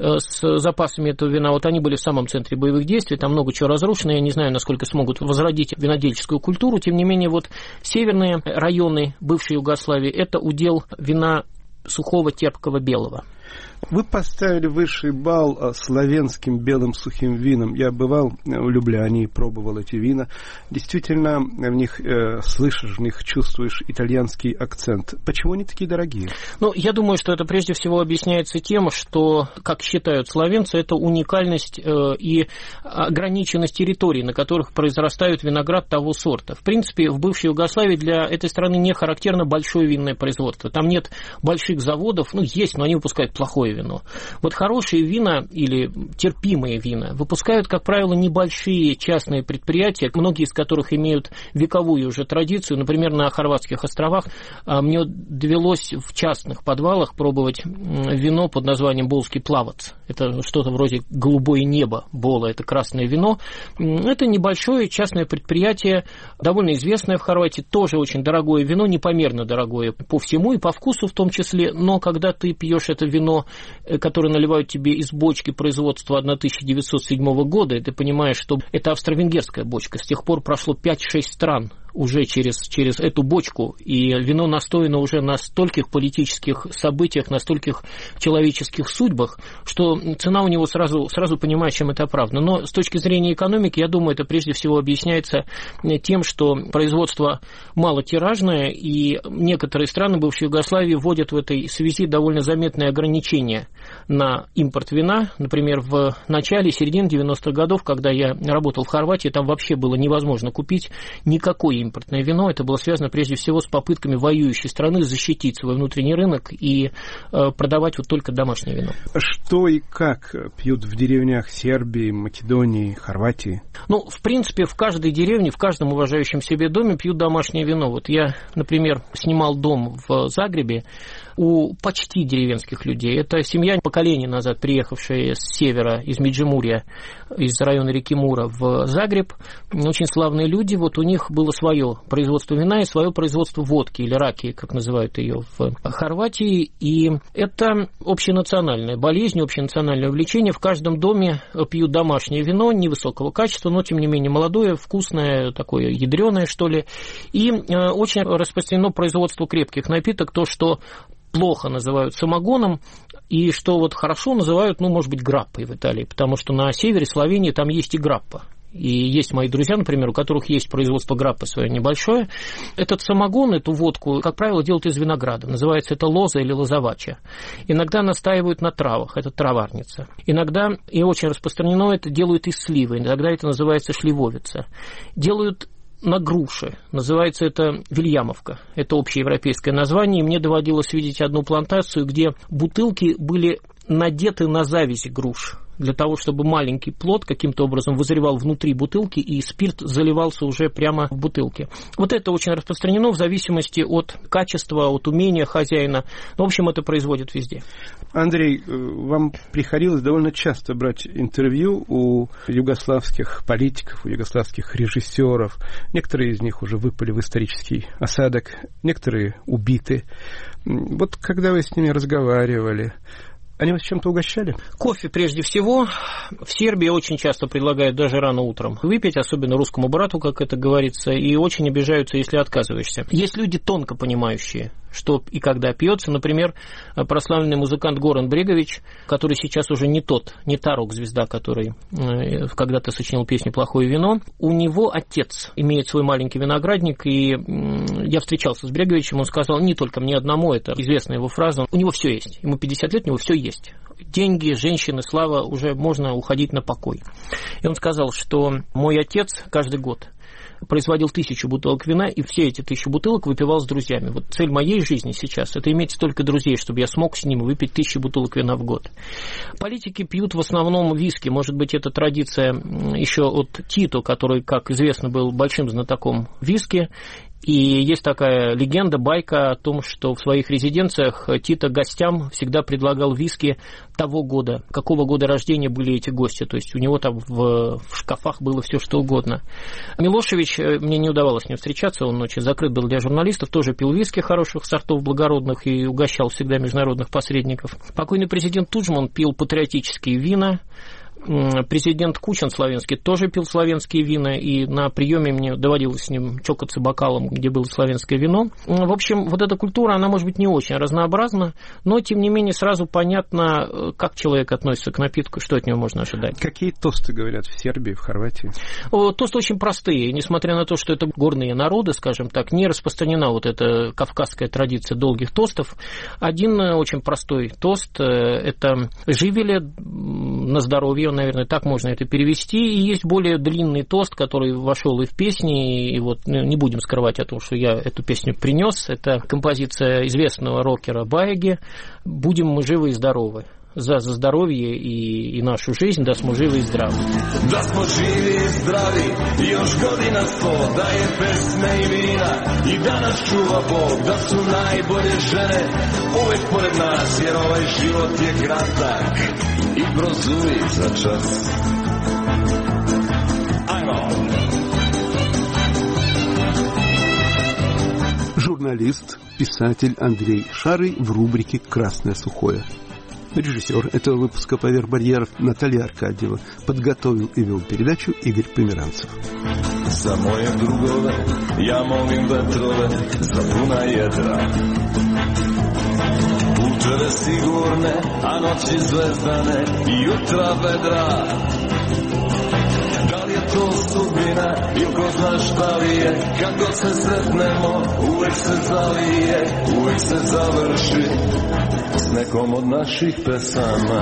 с запасами этого вина. Вот они были в самом центре боевых действий, там много чего разрушено. Я не знаю, насколько смогут возродить винодельческую культуру. Тем не менее, вот северные районы бывшей Югославии – это удел вина сухого, терпкого, белого. Вы поставили высший балл славянским белым сухим винам. Я бывал в Любляне и пробовал эти вина. Действительно, в них слышишь, в них чувствуешь итальянский акцент. Почему они такие дорогие? Ну, я думаю, что это прежде всего объясняется тем, что, как считают славянцы, это уникальность и ограниченность территорий, на которых произрастают виноград того сорта. В принципе, в бывшей Югославии для этой страны не характерно большое винное производство. Там нет больших заводов, ну, есть, но они выпускают плохое вино. Вот хорошие вина или терпимые вина выпускают, как правило, небольшие частные предприятия, многие из которых имеют вековую уже традицию. Например, на Хорватских островах мне довелось в частных подвалах пробовать вино под названием Болский плавац. Это что-то вроде голубое небо. Бола – это красное вино. Это небольшое частное предприятие, довольно известное в Хорватии, тоже очень дорогое вино, непомерно дорогое по всему и по вкусу в том числе, но когда ты пьешь это вино, которые наливают тебе из бочки производства 1907 года, и ты понимаешь, что это австро-венгерская бочка. С тех пор прошло 5-6 стран уже через эту бочку, и вино настояно уже на стольких политических событиях, на стольких человеческих судьбах, что цена у него сразу понимаешь, чем это оправдано. Но с точки зрения экономики, я думаю, это прежде всего объясняется тем, что производство малотиражное, и некоторые страны бывшей Югославии вводят в этой связи довольно заметные ограничения на импорт вина. Например, в начале, середине 90-х годов, когда я работал в Хорватии, там вообще было невозможно купить никакое импортное вино. Это было связано прежде всего с попытками воюющей страны защитить свой внутренний рынок и продавать вот только домашнее вино. Что и как пьют в деревнях Сербии, Македонии, Хорватии? Ну, в принципе, в каждой деревне, в каждом уважающем себе доме пьют домашнее вино. Вот я, например, снимал дом в Загребе у почти деревенских людей. Это семья поколения назад, приехавшая с севера, из Меджимурья, из района реки Мура в Загреб. Очень славные люди. Вот у них было свое производство вина и свое производство водки, или раки, как называют ее в Хорватии. И это общенациональная болезнь, общенациональное увлечение. В каждом доме пьют домашнее вино невысокого качества, но, тем не менее, молодое, вкусное, такое ядреное, что ли. И очень распространено производство крепких напиток, то, что плохо называют самогоном, и что вот хорошо называют, ну, может быть, граппой в Италии, потому что на севере Словении там есть и граппа. И есть мои друзья, например, у которых есть производство граппы свое небольшое. Этот самогон, эту водку, как правило, делают из винограда. Называется это лоза или лозовача. Иногда настаивают на травах, это траварница. Иногда, и очень распространено, это делают из сливы, иногда это называется шливовица. Делают на груши. Называется это вильямовка. Это общеевропейское название. И мне доводилось видеть одну плантацию, где бутылки были надеты на завязи груш, для того, чтобы маленький плод каким-то образом вызревал внутри бутылки, и спирт заливался уже прямо в бутылке. Вот это очень распространено в зависимости от качества, от умения хозяина. В общем, это производят везде. Андрей, вам приходилось довольно часто брать интервью у югославских политиков, у югославских режиссеров. Некоторые из них уже выпали в исторический осадок, некоторые убиты. Вот когда вы с ними разговаривали, они вас чем-то угощали? Кофе прежде всего. В Сербии очень часто предлагают даже рано утром выпить, особенно русскому брату, как это говорится, и очень обижаются, если отказываешься. Есть люди, тонко понимающие, что и когда пьется. Например, прославленный музыкант Горан Брегович, который сейчас уже не та рок-звезда, который когда-то сочинил песню «Плохое вино». У него отец имеет свой маленький виноградник, и я встречался с Бреговичем, он сказал: не только мне одному, это известная его фраза, у него все есть, ему 50 лет, у него все есть. Деньги, женщины, слава, уже можно уходить на покой. И он сказал, что мой отец каждый год производил 1000 бутылок вина, и все эти 1000 бутылок выпивал с друзьями. Вот цель моей жизни сейчас – это иметь столько друзей, чтобы я смог с ними выпить 1000 бутылок вина в год. Политики пьют в основном виски. Может быть, это традиция еще от Тито, который, как известно, был большим знатоком виски. И есть такая легенда, байка о том, что в своих резиденциях Тито гостям всегда предлагал виски того года, какого года рождения были эти гости. То есть у него там в шкафах было все что угодно. Милошевич, мне не удавалось с ним встречаться, он очень закрыт был для журналистов, тоже пил виски хороших сортов, благородных, и угощал всегда международных посредников. Покойный президент Туджман пил патриотические вина. Президент Кучин славянский тоже пил славянские вина, и на приеме мне доводилось с ним чокаться бокалом, где было славянское вино. В общем, вот эта культура, она может быть не очень разнообразна, но, тем не менее, сразу понятно, как человек относится к напитку, что от него можно ожидать. Какие тосты говорят в Сербии, в Хорватии? Тосты очень простые. Несмотря на то, что это горные народы, скажем так, не распространена вот эта кавказская традиция долгих тостов. Один очень простой тост – это «Живели на здоровье», наверное, так можно это перевести. И есть более длинный тост, который вошел и в песни, и вот не будем скрывать о том, что я эту песню принес. Это композиция известного рокера Байги «Будем мы живы и здоровы». За здоровье и нашу жизнь, да smo živi i zdravi. Da smo živi i zdravi, još godina 100, da je pesme i vina, i da nas čuva Bog, da su najbolje žene uvek pored nas, jer ovaj život je kratak i prozuri za čas. Ajmo! Журналист, писатель Андрей Шарый в рубрике «Красное сухое». Режиссер этого выпуска «Поверх барьеров» Наталья Аркадьева. Подготовил и вел передачу Игорь Померанцев. За moje drugove ja molim vetrove za puna jedra. Puteve sigurne, a noći zvezdane i jutra vedra. Da li je to sudbina ili ko zna šta li je, kad god se sretnemo uvek se zalije, uvek se završi s nekom od naših pesama.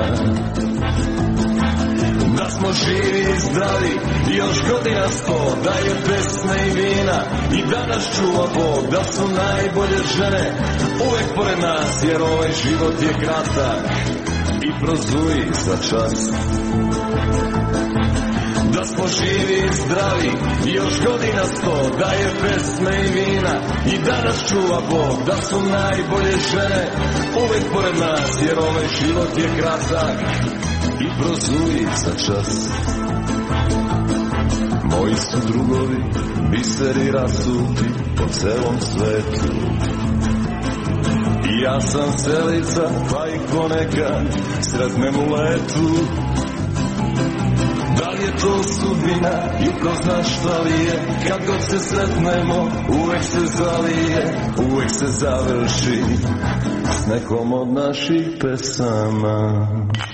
Da smo živi i zdravi, još godina 100, da je pesme i vina, i da nas čuva Bog, da su najbolje žene uvek pored nas, jer ovaj život je kratak i prozuji za čas. Da smo živi i zdravi, još godina 100, da je pesme i vina, i da nas čuva Bog, da su najbolje žene uvek pored nas, jer ovaj život je kratak i prozuji za čas. Moji su drugovi, biseri rasuti po celom svetu, i ja sam celica, pa i ponekad sretnem u letu. Da li je to sudbina i ko zna šta li je, kad god se sretnemo uvek se zalije, uvek se završi s nekom od naših pesama.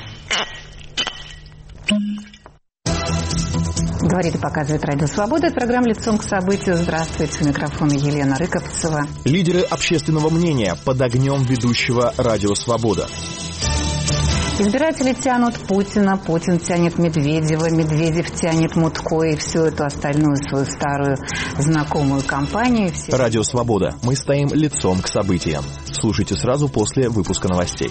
Говорит и показывает Радио Свобода. Это программа «Лицом к событию». Здравствуйте. У микрофона Елена Рыковцева. Лидеры общественного мнения под огнем ведущего Радио Свобода. Избиратели тянут Путина, Путин тянет Медведева, Медведев тянет Мутко и всю эту остальную свою старую знакомую компанию. Радио Свобода. Мы стоим лицом к событиям. Слушайте сразу после выпуска новостей.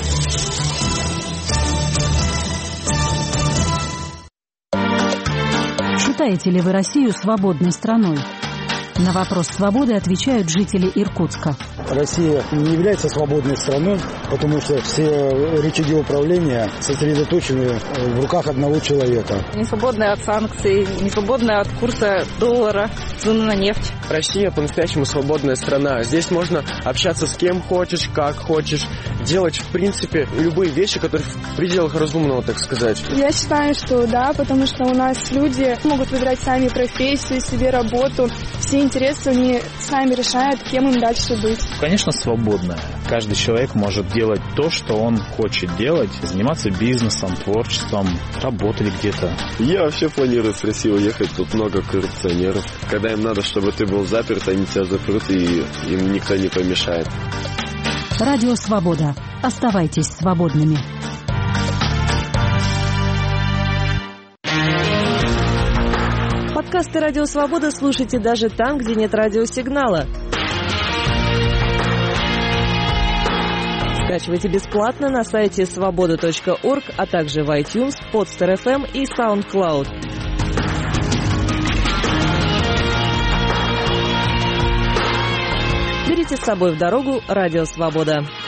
Считаете ли вы Россию свободной страной? На вопрос свободы отвечают жители Иркутска. Россия не является свободной страной, потому что все рычаги управления сосредоточены в руках одного человека. Не свободная от санкций, не свободная от курса доллара, цены на нефть. Россия по-настоящему свободная страна. Здесь можно общаться с кем хочешь, как хочешь, делать, в принципе, любые вещи, которые в пределах разумного, так сказать. Я считаю, что да, потому что у нас люди могут выбирать сами профессию, себе работу. Все интересы они сами решают, кем им дальше быть. Конечно, свободно. Каждый человек может делать то, что он хочет делать, заниматься бизнесом, творчеством, работать где-то. Я вообще планирую с России уехать, тут много коррупционеров. Когда им надо, чтобы ты был заперт, они тебя запрут, и им никто не помешает. Радио Свобода. Оставайтесь свободными. Подкасты «Радио Свобода» слушайте даже там, где нет радиосигнала. Скачивайте бесплатно на сайте svoboda.org, а также в iTunes, Podster FM и SoundCloud. Берите с собой в дорогу «Радио Свобода».